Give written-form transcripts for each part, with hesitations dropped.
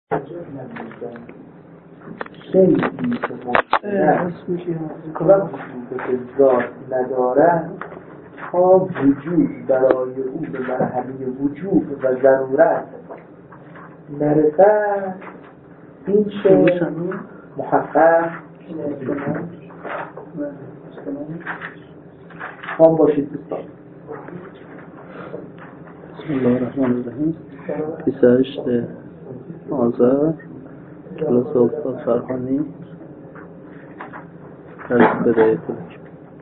شیعی که مطلق وجود ذات ندارد تا وجود برای او به مرحله وجود و ضرورت نرسد، این شیء محقق هم باشید. دوستان بسم الله الرحمن الرحیم. 28 آذر کلاس استاد فرهانی در بدایه فلک.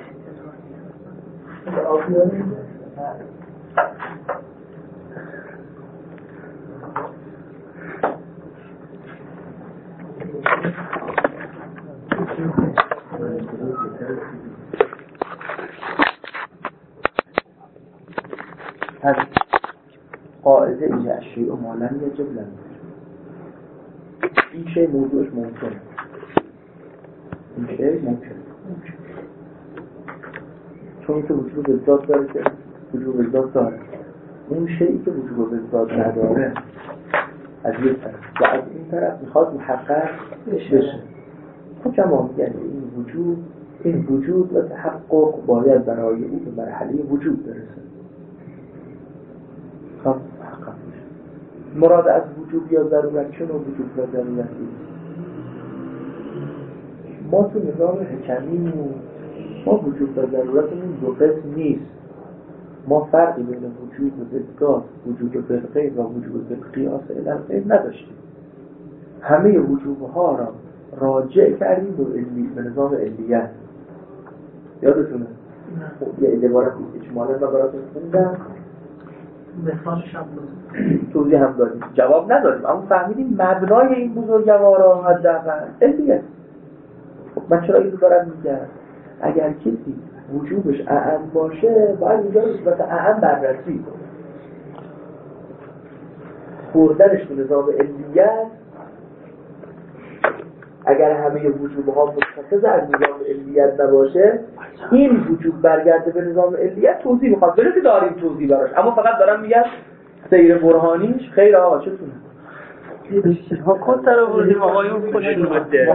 از قاعده این اشیاء و مالن یجب لن این شیء موضوعش ممکنه، این شیء ممکنه چون که وجود به ذات داره که وجود به ذات داره. اون شیئی که وجود به ذات نداره از یک طرف و از این طرف میخواد محقق بشه. خب جمع میگن این وجود و تحقق باید برای او به مرحله وجود برسه. خب محقق بشه. مراد از وجود یا ضرورت چه نوع وجود و ضرورتی؟ ما تو نظام حکمی ما وجود و ضرورتمون دو قسم نیست. ما فرقی بین وجود و بالذات، وجود و بالغیب و وجود و بالقیاس الی الغیب نداشتیم. همه وجودها را راجع کردیم به نظام علیت. یادتونه؟ یه عبارت اجمالا و براتون خوندم، مثالش هم توضیح هم دادیم، جواب ندادیم، اما فهمیدیم مبنای این بزرگوارا حداقل علیت. خب من چرا اینو دارم میگم؟ اگر کسی وجوبش اعم باشه باید اینجا نسبت اعم بررسی خوردنش به نظام علیت. اگر همه وجوبها متخصص از نظام علیت نباشه، این وجوب برگرده به نظام علیت توضیح میخواد بله که داریم توضیح براش، اما فقط دارم میگم سیر برهانیش خیر آقا چطوره؟ ها کن رو بردیم آقایون خوشون بده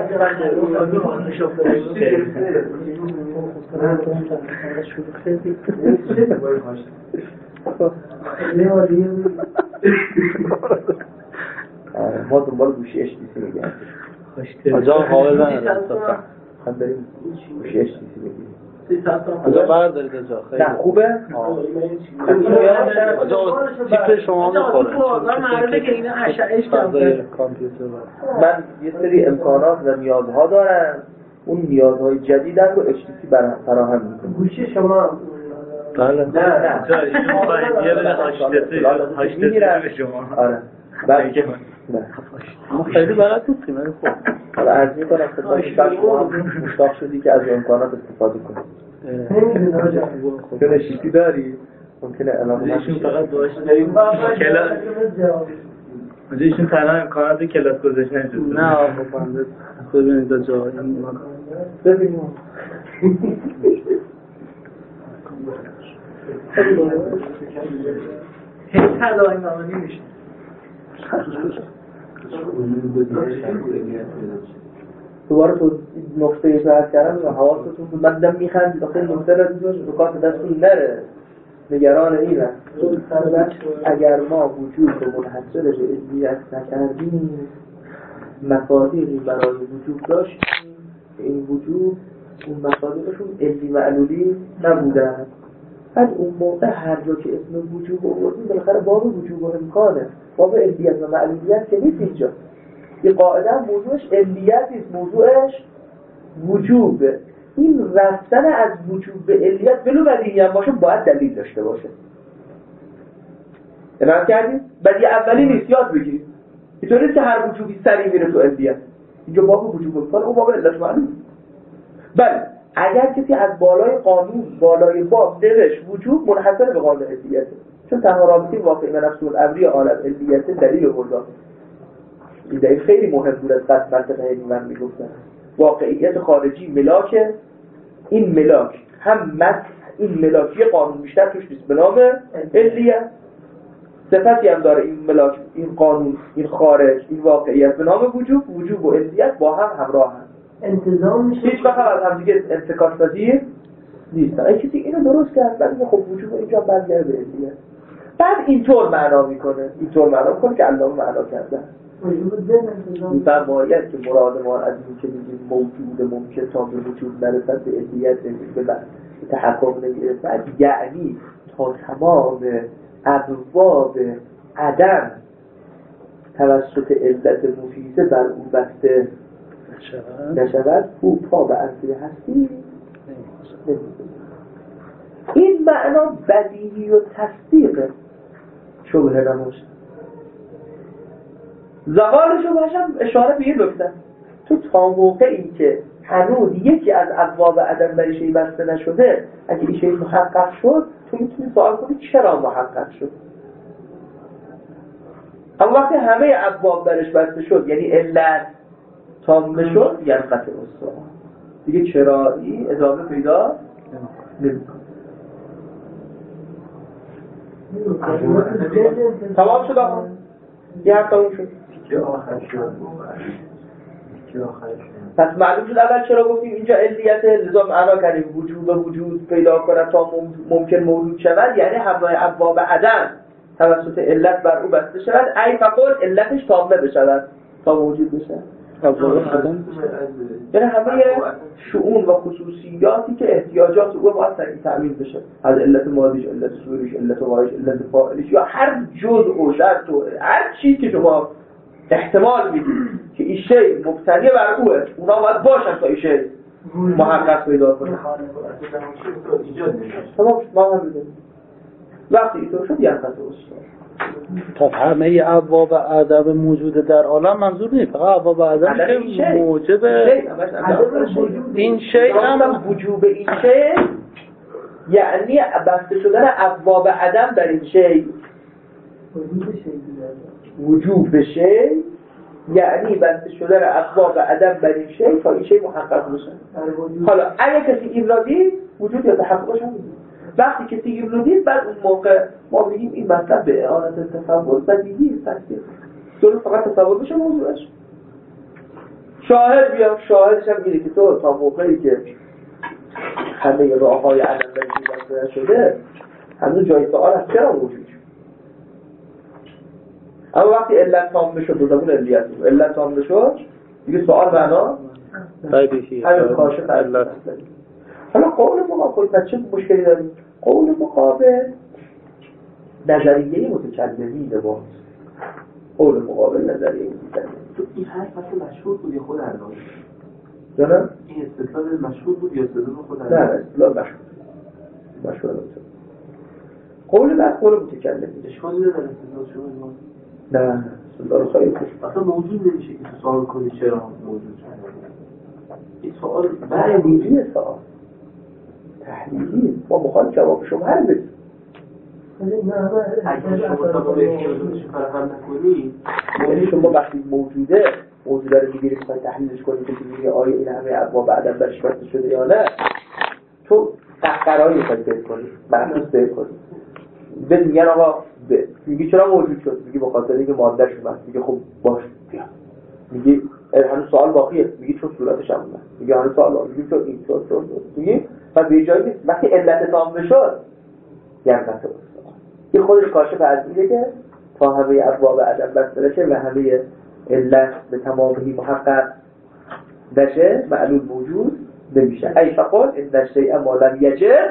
ما دنبال گوشی HTC میگیم. آجا قابل بندارم هم بریم گوشی HTC بگیریم. آجا بردارید آجا خیلی نه خوبه؟ آجا چیپ شما میخوره معرضه که اینا اشعهش کمتر کامپیوتر. من یه سری امکانات و نیازها دارم، اون نیازهای جدیدم رو HTC فراهم میکنه. گوشی شما بله نه یه بده هاشتسی به شما. آره بله ما خیلی بلد نیستیم ولی خب حالا عرض میکنم خدمت شما هم مشتاق شدی که از امکانات استفاده کنی. چون HTC داری ممکنه الان ایشون فقط داشت داریم کلاس ایشون تنها امکانات کلاس گذاشتن شد. نه آقا بنده ببینید جا این ببینیم هیچ تداعی معانی میشه. دوباره تو نقطه اشاره کردم و حواستون بود. من دم میخندید آخه نقطه را رو کارت دستون نره، نگران اینه. اگر ما وجود رو منحصر به علیت نکردیم، مصادیقی برای وجود داشتیم، این وجود اون مصادیقشون علی معلولی نبودن. بعد اون موقع هر جا که اسم وجود آوردیم بالاخره باب وجود و امکانه، باب علیت و معلولیت که نیست. اینجا یه قاعده هم موضوعش علیت نیست، موضوعش وجوبه. این رفتن از وجوب به علیت بلو بدیهی هم باشه باید دلیل داشته باشه. ارائه کردیم بدیهی اولی نیست، یاد بگیرید. اینطور نیست که هر وجوبی سریع میره تو علیت. اینجا باب وجوب امکانه، اون باب علتش معلوم. بله اگر کسی از بالای قانون بالای باب نوشت وجوب منحصر به قانون علیته، چون تنها رابطه واقعی و نفس الامری عالم علیته دلیل آورد. این دلیل خیلی مهم بود از قصد منطقه من میگفتن واقعیت خارجی ملاکه. این ملاک هم این ملاکی قانون بیشتر توش نیست به نام علیت. صفتی هم داره این ملاک، این قانون، این خارج، این واقعیت به نام وجوب و علیت با هم همراه هم انتظام میشه، هیچ وقت از هم دیگه انفکاک پذیر نیستن. اگه کسی اینو درست کرد بعد خب وجوب اینجا برگرده به علیت، بعد اینطور معنا میکنه که علامه معنا کرده این فرمایت که مراد ما از این که میگیم موجود ممکن تا به وجود نرسد به علیت به تحقق نمیرسد، یعنی تا تمام ابواب عدم توسط علت مفیده بر او بسته نشود، او پا به اصل هستی نمیده. این معنا بدیهی و تصدیقه، شبهه نموشه. زوال شبهش هم اشاره به این نکته، تو تا موقعی که هنوز یکی از ابواب عدم برای شیء بسته نشده، اگه این شیء محقق شد تو میتونی سوال کنی چرا محقق شد. اما وقتی همه ابواب برش بسته شد، یعنی علت تام شد، یعنی قطع السؤال دیگه چرایی اضافه پیدا نمی‌کنه. تمام شد آقا، یه حرف تمام شد. پس معلوم شد اول چرا گفتیم اینجا علیت، لذا معنا کردیم وجود پیدا کنه تا ممکن موجود شود، یعنی همراه ابواب عدم توسط علت بر او بسته شود، ای فقط علتش تامه بشود تا موجود بشه. یعنی همه شؤون و خصوصیاتی که احتیاجات او باید تأمین بشه، از علت ماضیش، علت ظهوریش، علت غایش، علت فاعلش، یا هر جزء و شرط و هر چیزی که شما احتمال میدید که این شی مبتنی بر اوه، اونا باید باشن تا این شی محقق پیدا کنه. تمام ما هم میدونیم وقتی اینطور شد یعنی قطع السؤال. تا همه ابواب عدم موجود در عالم منظور نیست، فقط ابواب عدم که موجب این شی هم وجوب این شی، یعنی بسته شدن ابواب عدم در این شی. وجوب شی یعنی بسته شدن ابواب عدم بر این شی تا این شی محقق بشه. حالا اگه کسی این را دید وجود یا تحققش هم دید. وقتی کسی این را دید بعد اون موقع ما بگیم این مطلب به اعانت تصور بدیهی تصدیق درست، فقط تصور بشه موضوعش. شاهد بیام، شاهدش هم میگه که تو تا موقعی که همه راه های عدم بر این بسته شده هنوز جای سوال هست چرا موجود شد. اما وقتی علت تام بشد و زبون علت تام بشد دیگه سوال معنا بدیهی همین کاشف علت. حالا قول مقابل پس چه مشکلی داریم؟ قول مقابل نظریه متکلمین باز. قول مقابل نظریه متکلمین. تو این حرف اصلا مشهور بود یا خود اردان؟ جانم؟ این استدلال مشهور بود یا استدلال خود اردان؟ نه استدلال مشهور بود. قول بعد قول متکلمین. اشکالی نداره استدلال شما؟ نه استدلال خیلی خوب. اصلا موجود نمیشه که تو سوال کنی چرا موجود شد. این سوال تحلیلی سوال تحلیلی ما بخواهیم جواب شما هر بدیم. اگر شما سوال احتیاجاتش فراهم نکنی، یعنی شما وقتی موجوده رو میگیری میخوای تحلیلش کنی که میگی آیا این همه ابواب بعداً برش بسته شده یا نه، تو قراری میخوای بهت کنی، محسوس بهت کنی. بهت میگن آقا میگی چرا موجود شد؟ میگی به خاطر اینکه ماده‌اش اومد. میگه خب باش بیا. میگی هنوز سوال باقیه. میگی چون صورتش هم اومد. میگی هنوز سوال باقیه. میگی چون این چون میگی پس به جایی نیست. وقتی علت تام بشد یعنی قطع السؤال. این خودش کاشف از اینه که تا همه ابواب عدم بسته بشه و همه علت به تمامی محقق نشه معلوم موجود نمیشه. ای فقط این نشیء ما لم یجد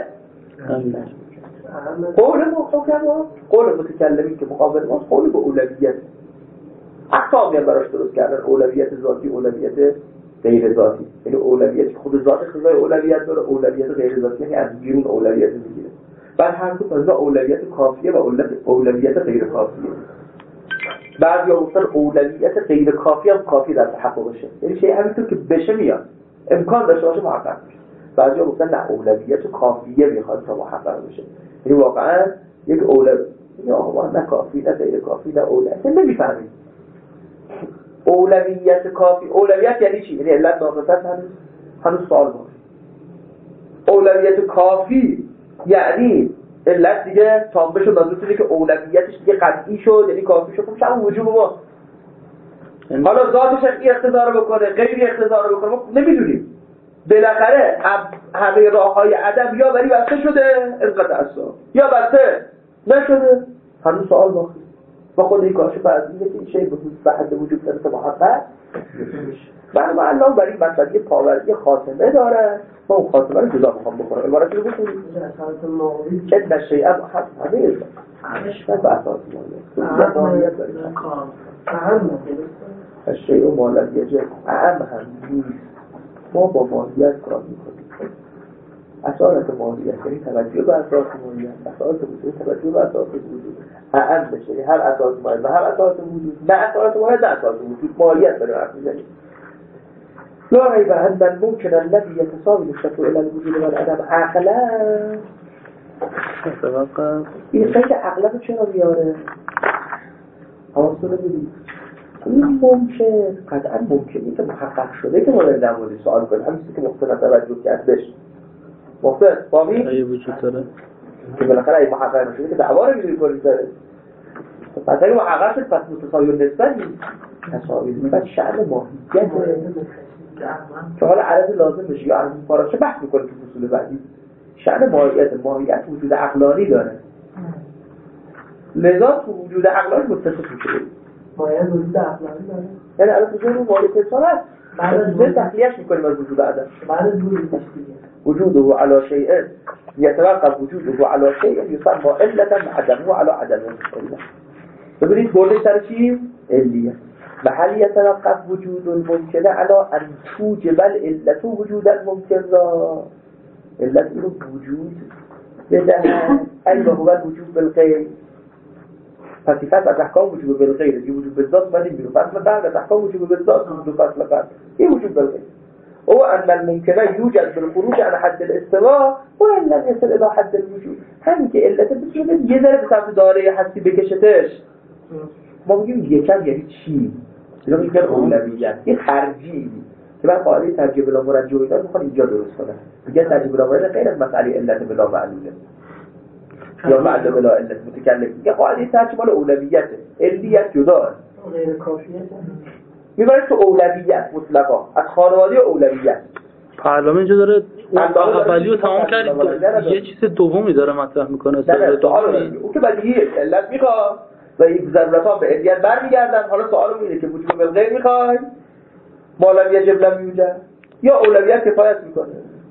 قول متکلمی که مقابل ماست قول به اولویت. اقسامی هم براش درست کردن، اولویت ذاتی، اولویت غیر ذاتی. یعنی اولویت خود ذات خدای اولویت داره، اولویت غیر ذاتی یعنی از بیرون اولویت میگیره. بعد هر دو تا اولویت کافیه و اولویت غیر کافیه. بعضیا گفتن اولویت غیر کافی هم کافی در تحقق بشه، یعنی چه همینطور که بشه میاد امکان داشته باشه محقق میشه. بعضیا گفتن نه اولویت کافیه میخواد تا محقق بشه، یعنی واقعا یک اولویت یا نه کافی نه غیر کافی نه اولویت نمیفهمید. اولویت کافی، اولویت یعنی چی؟ یعنی علت ناقصه هنوز سوال باشه. اولویت کافی یعنی علت دیگه تامه شد از اون که اولویتش دیگه قطعی شد، یعنی کافی شد. خب همون وجوب ما حالا ذاتش این اقتضا رو بکنه غیر اقتضا رو بکنه ما نمیدونیم. بالاخره همه راههای عدم یا بری بسته شده انقطع اصلا یا بسته نشده، هنوز سوال باقی. با خود این کارش فرضیه که این شی به حد وجود داره محقق و الله برای این مسئله پاوری خاتمه داره. ما اون خاتمه رو جدا میخوام بکنم. عبارت رو بکنیم که نشیئه همش نه به اساس مالیت الشیء ما لم یجب هم نیست. ما با ماهیت کار میکنیم. اصالت ماهیت یعنی توجه به اساس ماهیت، اصالت وجود توجه به اساس وجود هم بشه، هر اساس ماهیت و هر اساس وجود نه اصالت ماهیت نه اساس وجود ماهیت داره حرف میزنیم. لا ریب ان الممکن الذی یتساوی نسبته الی الوجود والعدم عقلا. این خیلی عقلا رو چرا میاره؟ حواستون رو بدید. این ممکن قطعا ممکنی که محقق شده که ما در موردش سوال کنیم، همین که مختلف توجه کردش مختلف بامی ای وجود داره که بالاخره ای محقق نشده که دعوا رو می‌گیری کنید داره. پس اگه محقق شد پس متساوی نسبت نیست، تساوی نسبت شأن ماهیت که حالا عرض لازم بشه یا عرض پاراشه بحث می‌کنه تو فصول بعدی. شأن ماهیت وجود عقلانی داره، لذا تو وجود عقلانی متصف میشه. ماهیت وجود عقلانی داره، یعنی الان تو جون ماهیت انسان هست بعد از تخلیهش می‌کنیم از وجود عدم. بعد از وجوده على شيء يتوقف وجوده على شيء يسمى علة عدمه على عدمه. ببینید بردش سر چی؟ علیه. و هل يتوقف وجود الممکن على ان توجب العلة وجود الممکن را علت اینو وجود بدهد ای و هو الوجود بالغیر. پس صفت از احکام وجود بالغیر یه وجود بالذات بدیم بیرون فصل بعد از احکام وجود بالذات دو فصل بعد یه وجود بالغیر او ان الممکن یوجد بالخروج عن حد الاستواء وان لم يصل الى حد الوجود. همین که علت بتونه یه ذره به سمت دایره هستی بکشتش. ما میگیم یکم یعنی چی؟ اینا میگن اولویت، یه ترجیح که بعد قاعده ترجیح بلا مرجح اینا میخوان اینجا درست کنن. میگن ترجیح بلا مرجح غیر از مسئله علت بلا معلوله یا معلوله بلا علت متکلم. میگه قاعده ترجیح مال اولویته، علیت جدا غیر کافیه میبرید تو اولویت مطلقا از خانواده اولویت. پارلمان اینجا داره اون اولیو تمام کرد یه چیز دومی داره مطرح میکنه. اون که بدیهیه علت میخواد و یک ضرورت‌ها به علیت برمیگردن. حالا سوال اینه که وجود بالغیر میخوای ما لم یجب لم یوجد یا اولویت کفایت میکنه.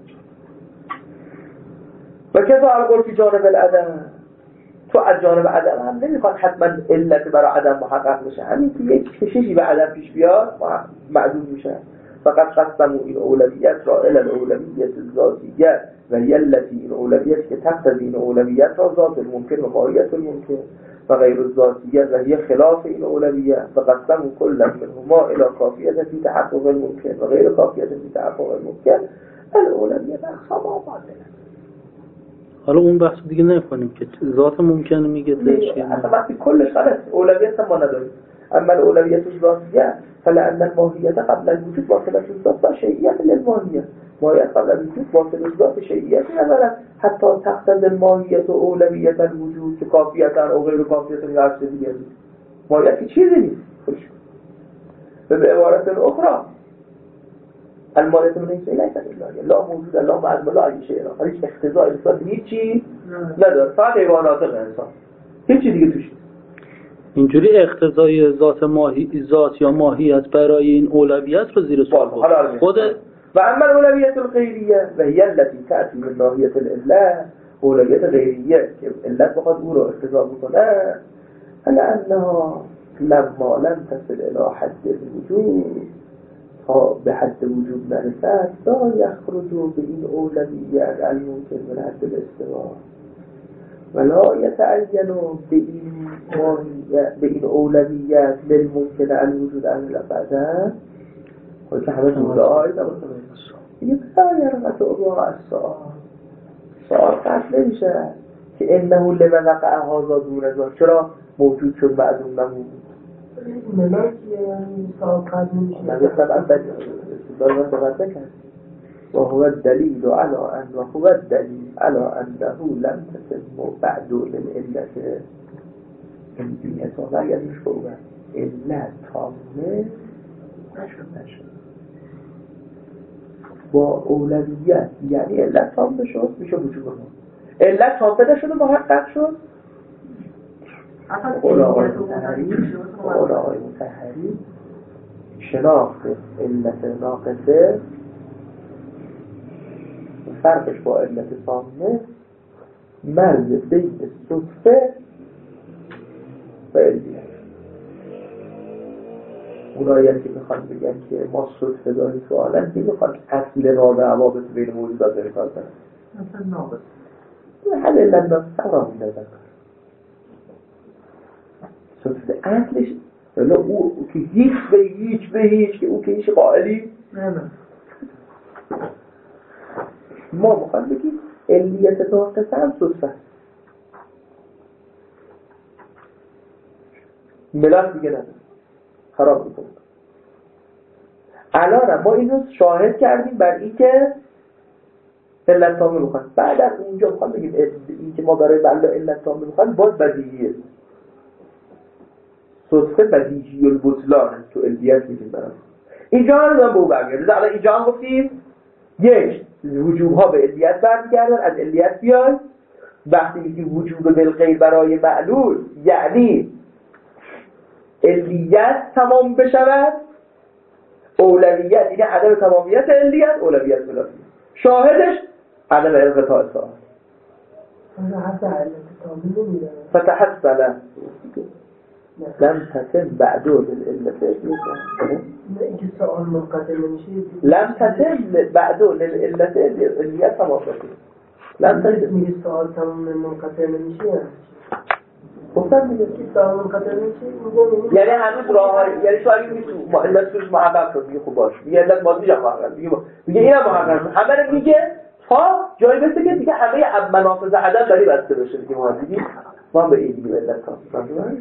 و کذا القول فی جانب العدم، تو از جانب عدم هم نمیخواد حتما علت برای عدم محقق بشه، همین که یک کششی به عدم پیش بیاد معدوم میشه. فقط قسموا این اولویت را الی الاولویت الذاتیه و هی التی این اولویت که تقتضی این اولویت را ذات الممکن و ماهیت الممکن و غیر الذاتیه و هی خلاف این اولویت و قسموا کل منهما الی کافیت فی تحقق الممکن و غیر کافیت فی تحقق الممکن الاولویت اقسام باطله. حالا اون بحث دیگه نکنیم که ذات ممکنه میگه چیه. اصلا وقتی کلش خلاص اولویت ما نداریم. اما الاولویت الذاتیه فلان الماهیت قبل الوجود واصله الذات و شیئیت للماهیه. ماهیت قبل الوجود واصله الذات شیئیت نداره حتی تقتضی الماهیت و اولویت الوجود که کافیتن او غیر کافیتن یا هر چیز دیگه. ماهیت که چیزی نیست. به عبارت اخرى الماهیت من این لیست الا لا موجود لا معلوم لا ای شیء را هیچ اقتضای نسبت هیچی نداره، فقط حیوانات انسان هیچی دیگه توش. اینجوری اقتضای ذات یا ماهیت برای این اولویت رو زیر سوال برد. خود و اما الاولویت الغیریه و هی التي تأتی من ناحیه العله، اولویت غیریه که علت بخواد او رو اقتضا بکنه لانها لما لم تصل الى حد الوجود تا به حد وجود نرسد لا یخرجوا به این اولویت الممکن من حد الاستواء ولا یتعینوا به این اولویت للممکن الوجود عن الابد. خب که همه جمله آیت این بسیار متعبا از سؤال قطع نمیشه که انه لمن وقع هذا دون ذات چرا موجود شد بعد اون نمود ملاکی سؤال قطع نمیشه. من گفتم اول دارم صحبت نکرد وهو الدليل على أنه لم تتم بعد للعلة البيئة ولا يشبه إلا تامه نشد با اولویت یعنی علت تامه شد میشه وجوب ما علت تامه نشده محقق شد علمای مطهری شناخت علت ناقصه فرقش با علت تامه مرز بین صدفه و علمیت. اونایی که میخوان بگن که ما صدفه داریم تو عالم نمیخوان اصل رابع عوابط بین موجودات رو کار کنن مثلا ناقص حل علت ناقصه را میدادن صدفه اصلش ولی او که هیچ به هیچ که او که هیچ قائلی نه ما میخوان بگیم علیت ناقصه هم صدفه ملاک دیگه نداره خراب میکنه. الان ما اینو شاهد کردیم بر این که علت تامه میخوایم بعد از اونجا میخوام بگیم این که ما برای بلا علت تامه میخوایم باز بدیهیه صدفه بدیهی البطلانه تو علمیت میگیم برای اینجا هم به او برگرده. الان اینجا هم گفتیم یک وجوبها به علمیت برمیگردن از علمیت بیای وقتی میگیم وجوب بالغیر برای معلول یعنی علیت تمام بشود اولویت یعنی عدم تمامیت علیت اولویت بلافی شاهدش عدم انقطاع ساعت فتحصل لم تتم بعد للعلت اینکه سوال منقطع نمیشه لم تتم بعد للعلت علیت تمام بشود لم تتم میگه سوال تمام منقطع نمیشه گفتم میگه که سوال منقطع نمیشه یعنی هنوز راه یعنی تو اگه میگی تو علت توش محقق شد میگه خب باش میگه علت ماضی جا محقق میگه اینم محقق همه میگه تا جایی برسه که دیگه همه منافذ عدم داری بسته بشه دیگه ما دیگه ما به این دیگه علت کار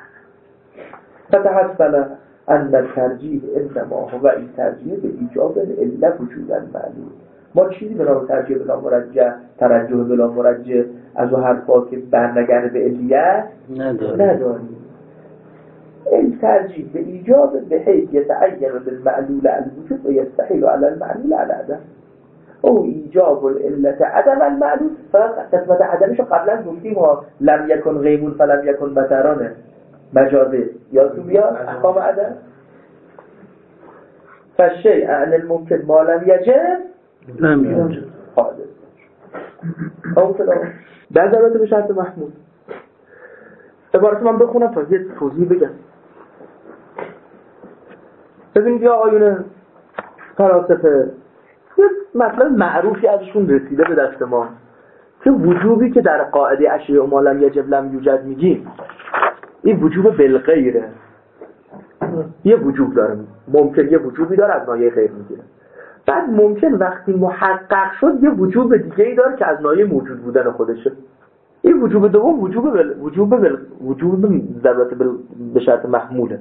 فتحصل ان الترجیح انما هو این ترجیح به ایجاب علت وجودا معلوم ما چیزی به نام ترجیح بلا مرجح ترجح بلا مرجح از اون حرفا که برنگرده به علیت نداریم. این ترجیح به ایجاب به حیث یتعین بالمعلول الوجود و یستحیل علی المعلول العدم او ایجاب العلت عدم المعلول فقط قسمت عدمشو قبلا گفتیم ها لم یکن غیبون فلم یکن بطرانه مجازه یا تو بیاد احکام عدم فالشیء عن الممکن ما لم یجب لم یجب حادث اون صدا در ضرورت به شرط محمود عبارت من بخونم تا یه توضیح بگم. ببینید یا آیون فلاسفه یه مطلب معروفی ازشون رسیده به دست ما که وجوبی که در قاعده اشیاء ما لم یجب لم یوجد میگیم این وجوب بالغیره یه وجوب داره ممکن یه وجوبی داره از ناحیه غیر میگیره بعد ممکن وقتی محقق شد یه وجوب دیگه ای داره که از ناحیه موجود بودن خودشه این وجوب دوم وجوب ضرورت به شرط محموله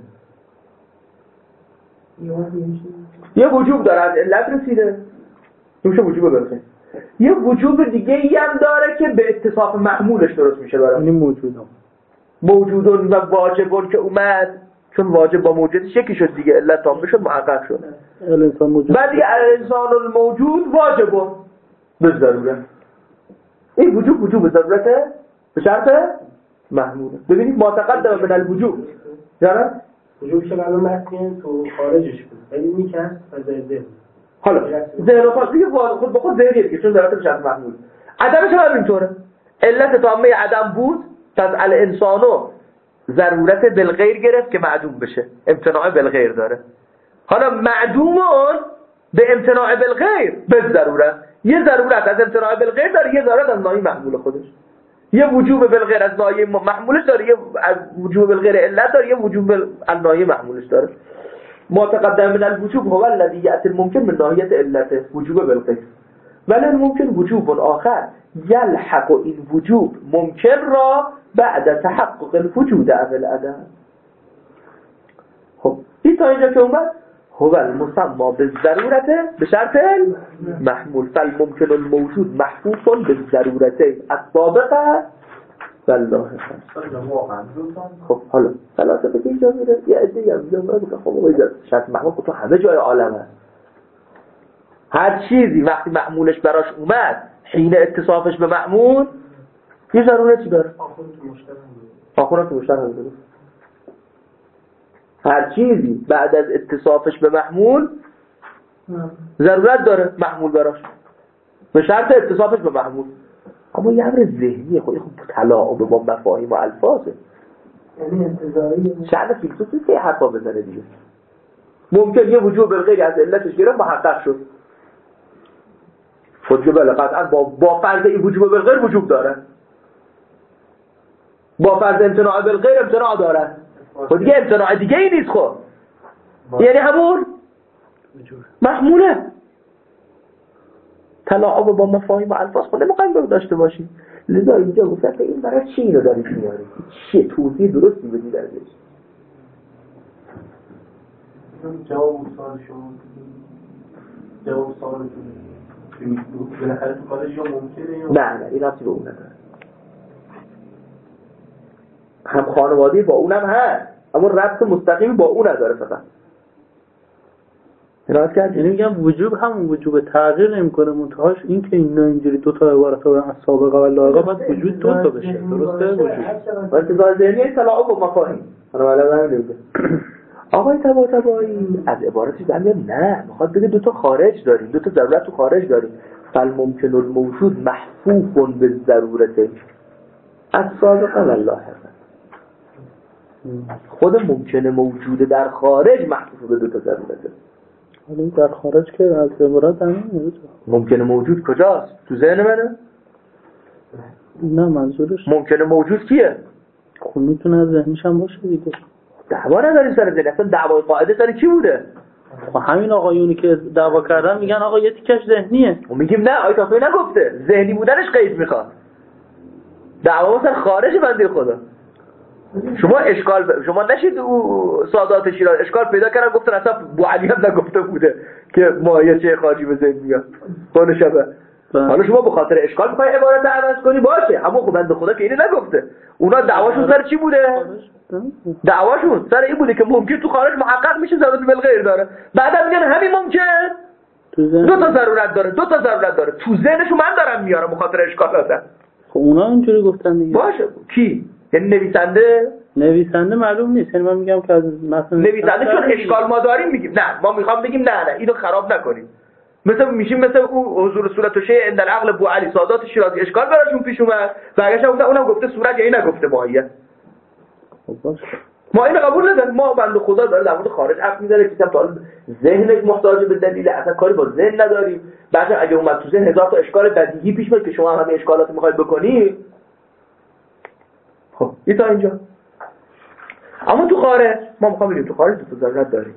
یه وجوب داره از علت رسیده میشه وجوب بالغیر یه وجوب دیگه ای هم داره که به اتصاف محمولش درست میشه برای این موجودون و واجبون که اومد چون واجب با موجودش یکی شد دیگه علت تام بشد محقق شد بعد دیگه الانسان الموجود واجبون به ضرورت این وجوب ضرورته به شرط محموله. ببینید ما تقدم من الوجوب جانم وجوب که معلوم متن تو خارجش بود ولی میکرد از ذهن حالا ذهن خاصی خود به خود ذهنیه دیگه چون ضرورت به شرط محمول عدمش هم اینطوره علت تامه عدم بود پس الانسانو ضرورت بالغیر گرفت که معدوم بشه امتناع بالغیر داره حالا معدومون به امتناع بالغیر به ضرورت یه ضرورت از امتناع بالغیر داره یه ضرورت از ناحیه محمول خودش یه وجوب بالغیر از ناحیه محمولش داره یه وجوب بالغیر علت داره یه وجوب از ناحیه محمولش داره ما تقدم من الوجوب هو الذي يأتي الممكن من ناحیه علت وجوب بالغیر ولی ممکن وجوب آخر یلحق این وجوب ممکن را بعد تحقق الوجود اول عدم. خب این تا اینجا که اومد هو المسمى بالضرورت به شرط محمول فالممکن الموجود محفوف بالضرورتين السابقه واللاحقه. خب حالا فلاسفه که اینجا میره یه عده هم میگه خب آقا شرط محمول تو همه جای عالم هست. هر چیزی وقتی معمولش براش اومد حین اتصافش به معمول یه ضرورتی داره. آخونا تو مشتر هم داره. هر چیزی بعد از اتصافش به محمول ضرورت داره معمول براش به شرط اتصافش به محمول. اما یه امر ذهنیه خب تلاعب با مفاهیم و الفاظه. یعنی انتظاری شأن فیلسوفی که حرفا بزنه دیگه. ممکن یه وجوب بالغیر از علتش گرفت محقق شد. خودجو بله قطعا با فرض این وجوب بالغیر وجوب داره. با فرض امتناع بالغیر امتناع داره. خب دیگه امتناع دیگه ای نیست خب. یعنی همون محموله. تلاعب با مفاهیم و الفاظ خود نمیخوایم داشته باشیم. لذا اینجا گفتن این برای چی اینو دارید میارید؟ چیه توضیح درستی بدی درش؟ جواب سوال شما جواب سوال شما بالاخره تو کارش یا ممکنه یا نه این ربطی به اون نداره. هم خانوادی با اونم هست اما ربط مستقیمی با اون نداره فقط. راست کرد. یعنی میگم وجوب همون وجوب تغییر نمیکنه منتهاش این که اینا اینجوری دو تا عبارت از سابقه و لاحقه بعد وجود دو تا بشه. درسته وجود واسه ذهنی تلاعب با مفاهیم. انا ولی نمیگه آقای طباطبایی از عبارتی زمین نه میخواد بگه دو تا خارج داریم دو تا ضرورت تو خارج داریم. فالممکن الموجود محفوف بالضرورت السابقه و اللاحقه. خود ممکنه موجود در خارج محفوظ به دو تا ضرورته. حالا در خارج که از عبارت همین نیست. ممکنه موجود کجاست؟ تو ذهن منه؟ نه منظورش ممکنه موجود کیه؟ خب میتونه از ذهنش هم باشه دیگه. دعوا نداریم سر ذهن. اصلا دعوای قاعده سر کی بوده؟ خب همین آقایونی که دعوا کردن میگن آقا یه تیکش ذهنیه. و میگیم نه آیت آخری نگفته ذهنی بودنش قید میخواد. دعوا سر خارج بنده خدا. شما نشید سادات شیراز اشکال پیدا کردن گفتن اصلا بوعلی هم نگفته بوده که ماهیچه خارجی به ذهن میاد خانه شبه. حالا شما به خاطر اشکال میخوای عبارت عوض کنی باشه اما خب بنده خدا که اینه نگفته. اونا دعواشون سر چی بوده؟ دعواشون سر این بوده که ممکن تو خارج محقق میشه ضرورت بالغیر داره. بعدا میگن همین ممکن دو تا ضرورت داره تو ذهنشون من دارم میارم به خاطر اشکالات. خب اونا اینجوری گفتن دیگه. باشه کی؟ یعنی نویسنده معلوم نیست. یعنی من میگم که از مثلا نویسنده چون اشکال ما داریم میگیم نه ما میخوام بگیم نه اینو خراب نکنیم. مثل او حضور صورت و شیء عند العقل بوعلی سادات شیرازی اشکال براشون پیش اومد برگشتن گفتن اونم گفته صورت یعنی نگفته ماهیت. ما اینو قبول نداریم. ما بنده خدا داره در مورد خارج حرف میزنه که تا ذهنش محتاج به دلیل اصلا کاری با ذهن نداریم. بعد اگه اومد تو ذهن هزار تا اشکال بدیهی پیش میاد که شما همه اشکالات میخواید بکنی. خب این تا اینجا. اما تو خارج ما میخوام بگیم تو خارج تو ضرورت داریم.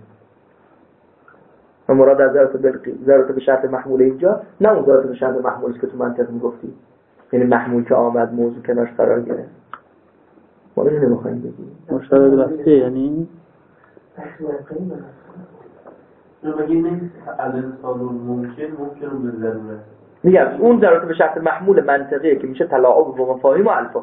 و مراد از ضرورت به شرط محمول اینجا نه اون ضرورت به شرط محمولی که تو منطق میگفتی. یعنی محمول که آمد موضوع کنارش قرار گرفت. ما اینو نمیخوایم بگیم. مشترک لفظی یعنی بگیم از انسان ممکن به ضرورت. میگم اون ضرورت به شرط محمول منطقیه که میشه تلاعب با مفاهیم و الفاظ.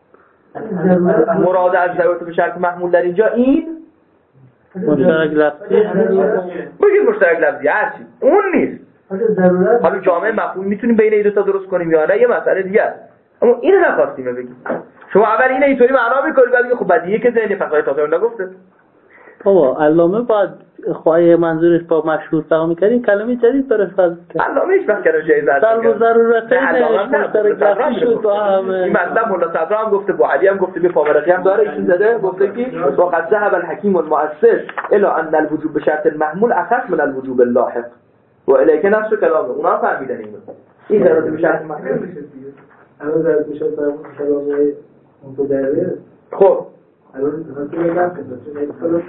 مراد از ضرورت به شرط محمول در اینجا این مشترک لفظی بگیم مشترک لفظی هرچی اون نیست. حالا جامعه مفهوم میتونیم بین این دو تا درست کنیم یا نه یه مسئله دیگه است. اما اینو نخواستیم بگیم. شما اول اینو اینطوری معنا میکنید بعد خب بدیهیه که ذهن فقط تازه نگفته. بابا علامه بعد خواهی منظورش با مشهور فهم می‌کنی کلمه جدید برای فرض کرد. علامه هیچ وقت کلمه جدید در ضرورت مشترک شد با هم. این مطلب مولا صدرا هم گفته با علی هم گفته به فاورقی هم داره ایشون زده گفته که وقد ذهب الحکیم المؤثر الى ان الوجوب بشرط المحمول اخف من الوجوب اللاحق و الیک نفس کلامه. اونا فهمیدن اینو. این ضرورت به شرط محمول میشه دیگه. الان ضرورت میشه برای کلامه متدرر. خب الان مثلا میگم که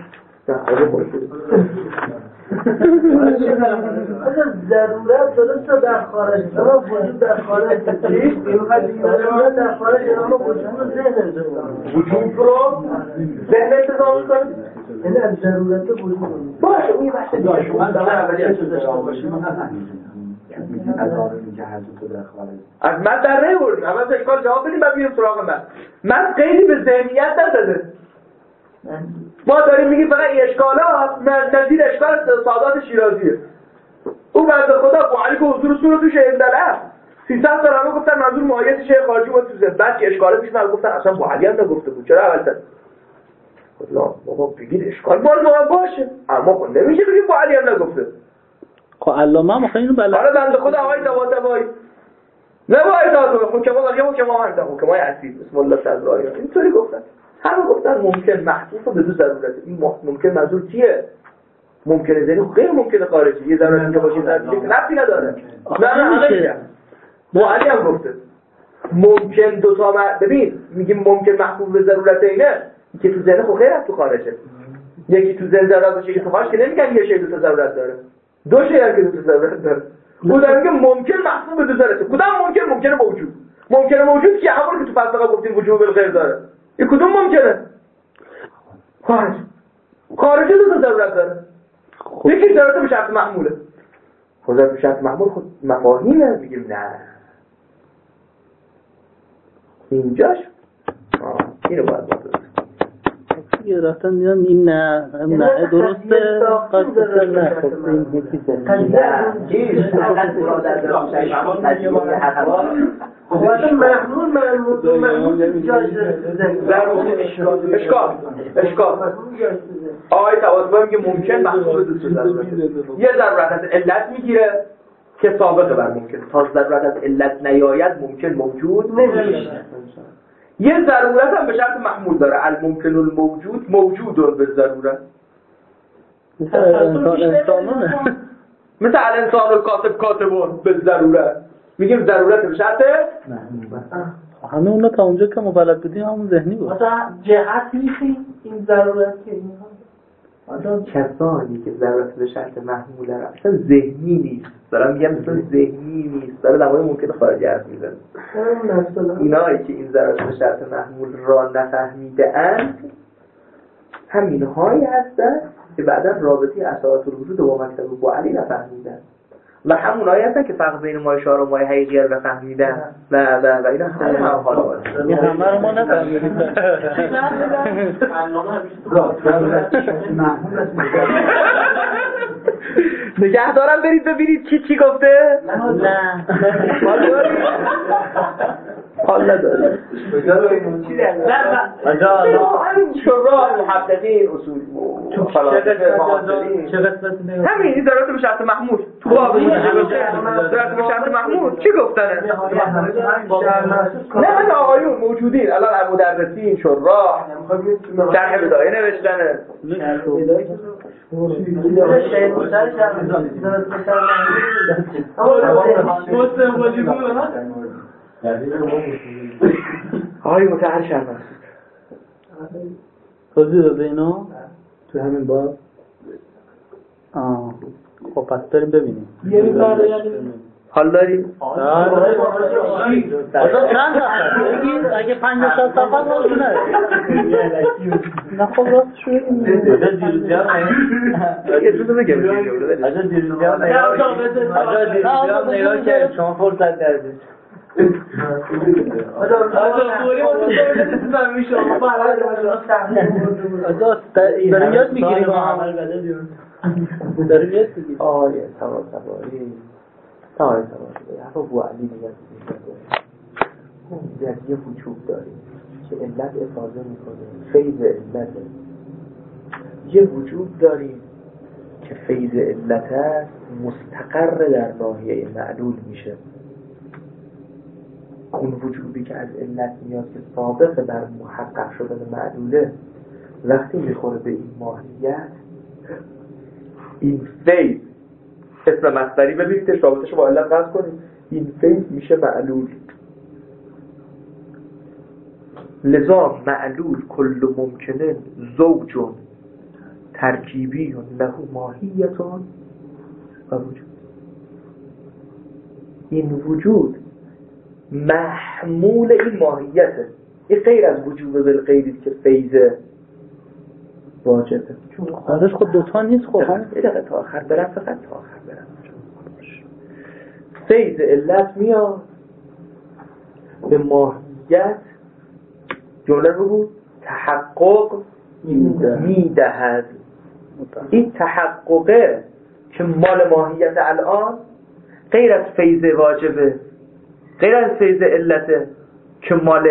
ضرورت درست در خارج اما وجود در خارج نیست. ضرورت در خارج اما وجود ذهن وجود رو ذهن انتظام می‌کنه. یعنی از ضرورت وجود باشه اون بحث بحث دیگه شما در اولیت داشته باشیم از آن که هر تو در خارج از من در نمیبردیم. اول اشکال جواب بدیم بعد میریم سراغ من خیلی به ذهنیت نداده. ما داریم میگیم فقط این اشکالات نزدیک اشکال سادات شیرازیه. او بنده خدا فعالی که حضور سور توش اندلع 300 سال همه گفتن منظور ماهیت شیخ خارجی بود تو زد. بعد که اشکالات پیش من گفتن اصلا فعالی هم نگفته بود. چرا اولتر خدا بابا بگید اشکال باشه اما خب نمیشه بگیم فعالی هم نگفته. خب علامه هم اینو بلد. حالا بنده خدا آقای طباطبایی نباید دادم حکما ولی حکما هم حکمای اصیل بسم الله صدرایی اینطوری گفتن. همه گفتن ممکن محفوظ به دو ضرورت. این ممکن منظور چیه؟ ممکنه ذهنی غیر ممکنه خارجی. یه ضرورت اینجا باشه ضرورت که نفی نداره. نه همه معلی هم گفته ممکن دو تا ببین میگیم ممکن محفوظ به ضرورت اینه که تو ذهن خب غیر از تو خارجه. یکی تو ذهن ضرورت باشه که تو خارج که نمیگن یه شی دو تا ضرورت داره. دو شی هست که دو تا ضرورت داره. او داره میگه ممکن محفوظ به دو ضرورت. کدام ممکنه موجود. ممکنه موجود که همون که تو فلسفه گفتیم وجود بالغیر داره. این کدوم ممکنه؟ خارجی دو تا ضرورت داره. یکی ضرورت به شرط محموله. خود به شرط محمول خود مفاهیمه. میگیم نه اینجاش اینو باید بازه یه رفتن میان این نه درسته قصد نه خب این یکی اشکال آقای طباطبایی میگه ممکن محصول دوست ضرورت یه ضرورت از علت میگیره که سابقه بر ممکن تا ضرورت از علت نیاید ممکن موجود نمیشه. یه ضرورت هم به شرط محمول داره الممکن الموجود موجود به ضرورت مثل الانسان الکاتب کاتبون به ضرورت میگیم ضرورت به شرط محمول. همه اونا تا اونجا که ما بلد بودیم همون ذهنی بود. مثلا جهت نیست این ضرورت که اینها کسانی که ضرورت به شرط محموله را اصلا ذهنی نیست دارم میگم اصلا ذهنی نیست داره در مورد ممکن خارجی حرف میزنه. اینایی که این ضرورت به شرط محمول را نفهمیده اند همینهایی هستن که بعدا رابطه اساسات الوجود با مکتب با علی نفهمیدن و همونایی هستن که فرق بین مایه شعار و مایه حقیقی رو نفهمیدن و اینا همه حالا این همه رو ما نفهمیدیم. نگه دارم برید ببینید چی گفته؟ نه حال نداره همین شراح محققین اصول همین این ضرورت به شرط محمول تو باب ضرورت به شرط محمول چی گفتنه؟ نه من آقایون موجودین الان مدرسین شراح شرح بدایه نوشتنه آقای متحر شرم هست توضیح داده اینو تو همین باب خب پس بریم ببینیم حال داریم؟ چند بگید اگه 50 صفحه موجونه نه خب راست شوید یه تو بگم اجا دیروزی هم نگاه کرد شما فرصت کردید داریم یاد میگیریم داریم یاد میگیریم آیه طباطبایی حرف ابو علی میگه یه وجود داریم که علت افاظه میکنه فیض علته یه وجود داریم که فیض علت است مستقر در ناحیه معلول میشه اون وجودی که از علت میاد که سابق بر محقق شدن معلوله وقتی میخوره به این ماهیت این فیض اسم مصدری ببینید رابطه‌شو با علت قطع کنید این فیض میشه معلول لذا معلول کل ممکنه زوجون ترکیبی له ماهیتون و وجود این وجود محمول این ماهیته این غیر از وجود بالغیری که فیضه واجبه. خارج خود دوتا نیست. خب یه دقیقه تا آخر برم، فقط تا آخر برم. فیض علت میاد به ماهیت جمله رو بود تحقق میدهد. این تحققه که مال ماهیت الان غیر از فیض واجبه، غیر از فیض علته که مال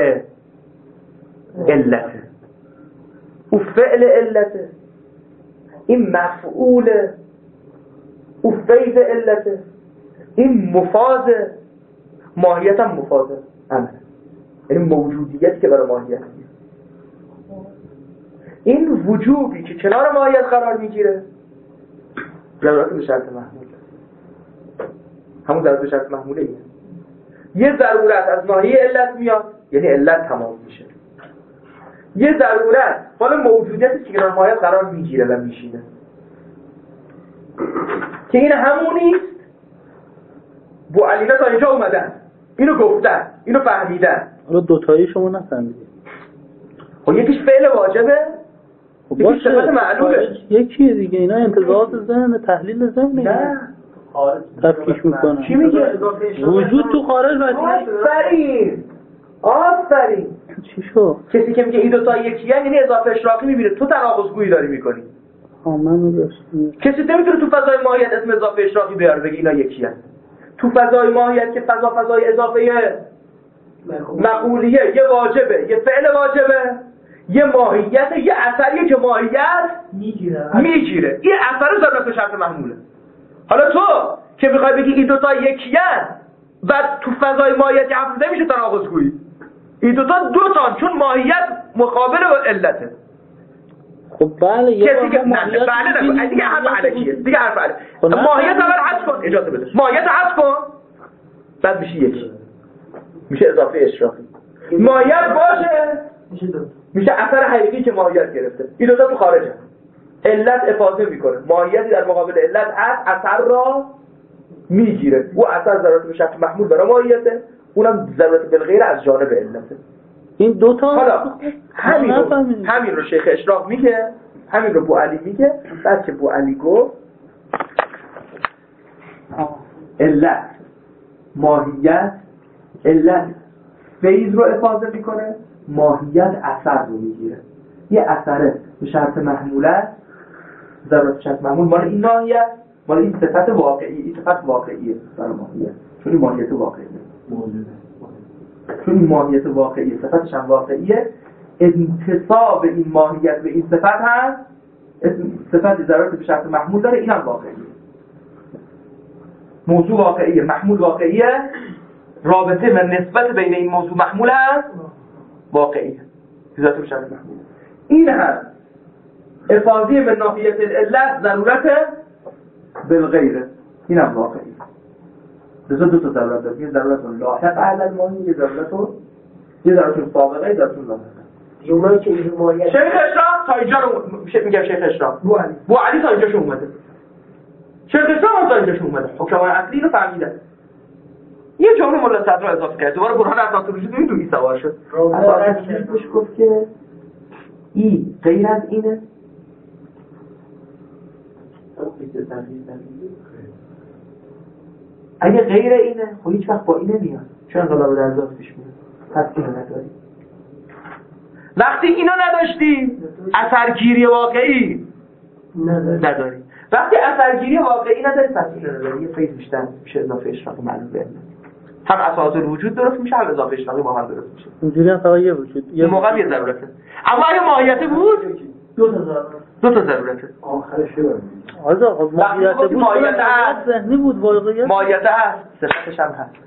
علته، او فعل علته، این مفعوله، او فیض علته، این مفاضه. ماهیت هم مفاضه همه، یعنی موجودیتی که برای ماهیت میگه. این وجوبی که کنار ماهیت قرار میگیره ضرورت به شرط محمول، همون ضرورت به شرط محموله ایه. یه ضرورت از ناحیه علت میاد یعنی علت تمام میشه، یه ضرورت حال موجودیتی که کنار ماهیت قرار میگیره و میشینه که این همونیست. بو علینا تا اینجا اومدن، اینو گفتن، اینو فهمیدن. حالا دوتایی شما نفهمیدید. خب یکیش فعل واجبه، یکیش صفت معلومه. یکیه دیگه. اینا انتزاعات ذهن، تحلیل ذهن نه تفکیک میکنن. چی میگه؟ وجود تو خارج آفرین. چی شو؟ کسی که میگه این دوتا یکیه یعنی اضافه اشراقی میبینه تو تناقض‌گویی داری میکنی. من درست. کسی نمیتونه تو فضای ماهیت اسم اضافه اشراقی بیاره بگه اینا یکیه. تو فضای ماهیت که فضای اضافه مقولیه، یه واجبه، یه فعل واجبه، یه ماهیت، یه اثریه که ماهیت میگیره. این اثر ضرورت به شرط محموله. حالا تو که میخوای بگی این دوتا یکیان و تو فضای ماهیت حرف نمیشه تناقض‌گویی. این دوتا چون ماهیت مقابل علته. خب بله یه کسی که بله دیگه حرف علکیه، دیگه حرف علکیه. ماهیت اول حذف کن، اجازه بده. ماهیت حذف کن بعد میشه یکی، میشه اضافه اشراقی. ماهیت باشه میشه اثر حقیقی که ماهیت گرفته. این دوتا تو خارجه. علت افاضه میکنه، ماهیتی در مقابل علت اثر را میگیره. او اثر ضرورت به شرط محمول برای ماهیته، اونم ضرورت بالغیر از جانب علته. این دوتا حالا همین رو شیخ اشراق میگه، همین رو بو علی میگه. بعد که بو علی گفت علت ماهیت، علت فیض رو افاضه میکنه، ماهیت اثر رو میگیره. یه اثره به شرط محموله، ضرورت شرط محمول مال این ناحیه، مال این صفت واقعی. این صفت واقعیه برای ماهیت، چون این ماهیت واقعیه، چون این ماهیت واقعیه، صفتش هم واقعیه. انتصاب این ماهیت به این صفت هست، صفت ضرورت به شرط محمول داره، اینم واقعیه. موضوع واقعیه، محمول واقعیه، رابطه و نسبت بین این موضوع محمول هست واقعیه، ضرورت به شرط محمول. این هست افاضیه به ناحیت العلت ضرورت بالغیره، اینم واقعیه. دو تا ضرورت داره، یه ضرورت لاحق علی الماهی، یه ضرورت سابقه، یه ضرورت لاحقه. اونایی که این ماهیت شیخ اشراق تا اینجا رو میگم، شیخ اشراق بو علی تا اینجاش اومده، شیخ اشراق تا اینجاش اومده. حکمای اصلی رو فهمیدن. یه جمله مولا صدر رو اضافه کرد، دوباره برهان اساس وجود میدونی سوار شد. اساس وجودش گفت که این غیر از اینه. اگه غیر اینه خب هیچ وقت با اینه میاد، چون انقلاب در ذات پیش میاد. پس اینو نداری. وقتی اینو نداشتی اثرگیری واقعی نداری. وقتی اثرگیری واقعی نداری پس اینو نداری. یه فیض بیشتر میشه، اضافه اشراقی معلوم به هم اساس الوجود درست میشه، هم اضافه اشراقی با هم درست میشه. اینجوری هم فقط یه وجود، یه موقع یه ضرورته. اما اگه ماهیت بود دو تا ضرورته. آخرش چه بود؟ آقا ماهیت بود، ماهیت هست، ذهنی بود، واقعیت ماهیت هست، صفتش هم هست.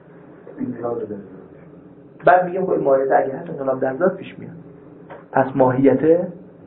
بعد میگم خب ماهیت اگه هست انقلاب در ذات پیش میاد، پس ماهیت نیست.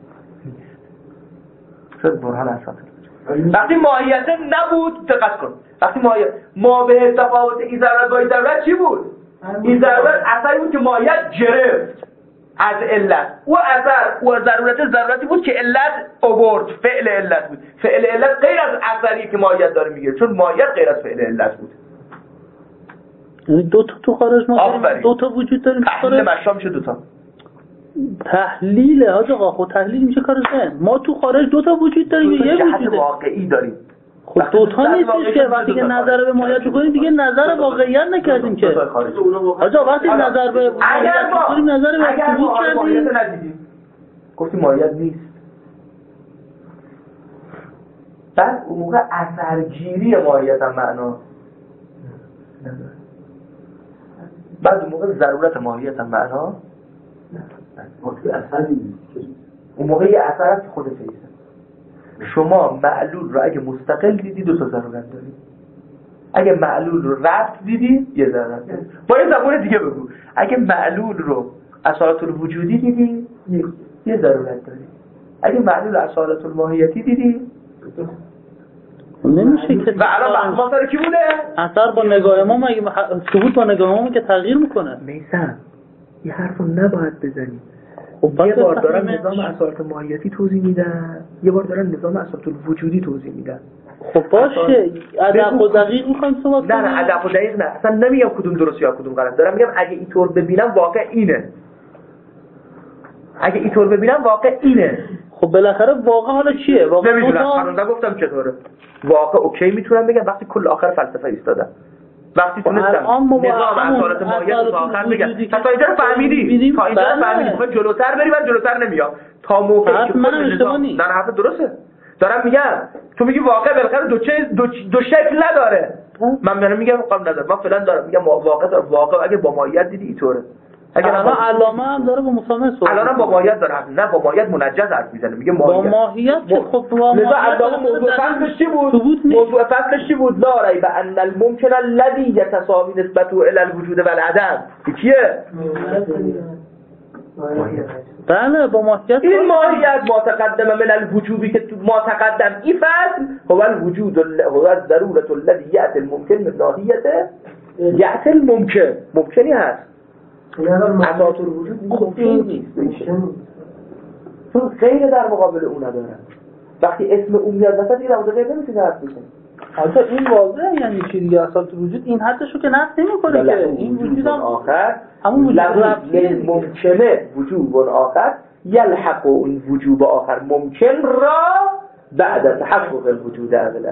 شد برهان اساس. وقتی ماهیت نبود دقت کن، وقتی ماهیت ما به تفاوت این ضرورت با این ضرورت چی بود؟ این ضرورت اثری بود که ماهیت گرفت از علت. او اثر او ضرورتی بود که علت آورد، فعل علت بود. فعل علت غیر از اثری که ماهیت داره میگیره، چون ماهیت غیر از فعل علت بود. یعنی دو تا تو خارج ما داریم، دو تا وجود داریم تو خارج. مشام میشه دو تا. تحلیل حاج آقا، خود تحلیل میشه کار ذهن. ما تو خارج دو تا وجود داریم، یه وجوده واقعی داریم. خب دو تا نیستش که وقتی که نظر به ماهیت بکنیم دیگه نظر واقعیت نکردیم که. حاج آقا وقتی نظر به ماهیت بکنیم نظر به ثبوت کردیم. گفتیم ماهیت نیست. بعد اون موقع اثرگیری ماهیت هم معنا بعد اون موقع ضرورت ماهیت هم معنا اون موقع یه اثر هست خود فیضه. شما معلول رو اگه مستقل دیدی دو تا ضرورت داری، اگه معلول رو ربط دیدی یه ضرورت داری. با یه زبان دیگه بگو، اگه معلول رو اصالت الوجودی دیدی یه ضرورت داری، اگه معلول اصالت الماهیتی دیدی نمیشه که. و الان بحث سر کی بوده؟ اثر با نگاه ما مگه ثبوت با نگاه ما که تغییر میکنه. میثم یه حرفو نباید بزنی. خب یه بار دارن نظام اصالت ماهیتی توضیح میدن، یه بار دارن نظام اصالت الوجودی توضیح میدن. خب باشه ادق و دقیق میخوایم صحبت کنیم. نه ادق و دقیق نه، اصلا نمیگم کدوم درست یا کدوم غلط، دارم میگم اگه اینطور ببینم واقع اینه، اگه اینطور ببینم واقع اینه. خب بالاخره واقع حالا چیه؟ واقع نمیدونم، هنوز گفتم چطوره واقع. اوکی میتونم بگم وقتی کل آخر فلسفه ایستادم، وقتی تونستم نظام اصالت ماهیت رو آخر بگم. تا اینجا رو فهمیدی؟ تا اینجا رو فهمیدی؟ میخوای جلوتر بری، من جلوتر نمیام تا موقعی که کل نظام. نه حرف درسته دارم میگم. تو میگی واقع بالاخره دو شکل نداره. من میگم قبل نداره، من فعلا دارم میگم واقع اگه با ماهیت دیدی اینطوره. اگر علامه هم داره با مسامه صحبت. الان با ماهیت داره، نه با ماهیت منجز حرف میزنه، میگه ماهیت. با ماهیت خب با ماهیت علامه موضوع فصلش چی بود؟ موضوع فصلش چی بود؟ لا ریب ان الممکن الذی یتساوی نسبته الی الوجود والعدم. کیه؟ بله با ماهیت. این ماهیت ما تقدم من الوجوبی که ما تقدم این فصل هو الوجود هو الضروره الذی یأتی الممکن من ناحیته یأتی الممکن. ممکنی هست اساس الوجود ممکن نیست، چون غیر در مقابل اون نداره. وقتی اسم اون میاد وسط دیگه در غیر نمیتونه حرف بزنه. حالا این واضحه یعنی چی دیگه؟ اساس الوجود این حدشو که نقص نمیکنه که این وجود هم آخر همون وجود ممکنه وجوب آخر یلحق اون وجوب آخر ممکن را بعد تحقق الوجود اول.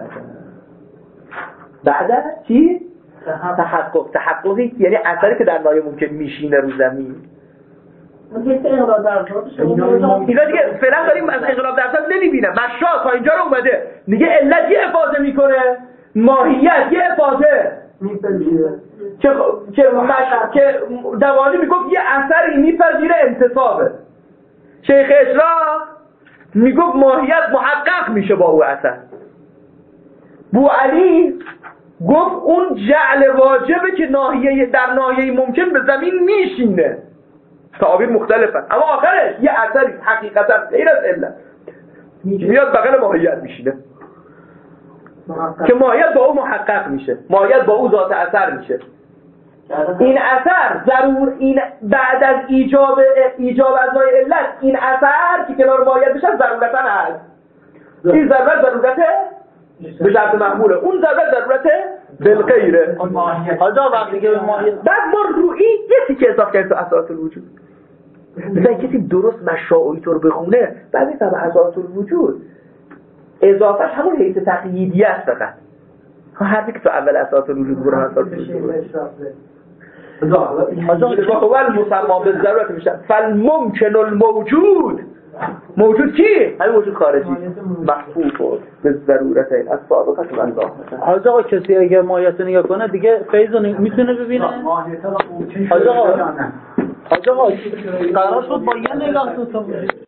بعد چی؟ تحققی یعنی اثری که در ناحیه ممکن میشینه رو زمین. اینا دیگه فعلا داریم از انقلاب درصد نمیبینم. مشا تا اینجا رو اومده میگه علت یه افاضه میکنه، ماهیت یه افاضه که دوانی میگفت یه اثری میپذیره انتصابه. شیخ اشراق میگفت ماهیت محقق میشه با او اثر. بو علی گفت اون جعل واجبه که در ناحیه ممکن به زمین میشینه. تعابیر مختلفه اما آخرش یه اثری حقیقتا غیر از علت میاد بغل ماهیت میشینه که ماهیت با او محقق میشه، ماهیت با او ذات اثر میشه. این اثر این بعد از ایجاب ازای علت این اثر که کنار ماهیت بشه ضرورتا هست. این ضرورته به شرط محموله، اون ضرورته بالغیره. حالا وقتی که ماهیت بعد ما روی یه که اضافه کردیم تو اساس الوجود. مثلا کسی درست مشاعی طور بخونه بعد میفهمه اساس الوجود اضافهش همون حیث تقییدی است. فقط حرفی که تو اول اساس الوجود برای اساس الوجود اول مسما به ضرورت میشه. فالممکن الموجود موجود کی؟ همین موجود خارجی محفوظ به ضرورت این از سابقه من ظاهر. حاج آقا کسی اگه ماهیت رو نگاه کنه دیگه فیض رو میتونه ببینه. حاج آقا قرار شد با یه نگاه تو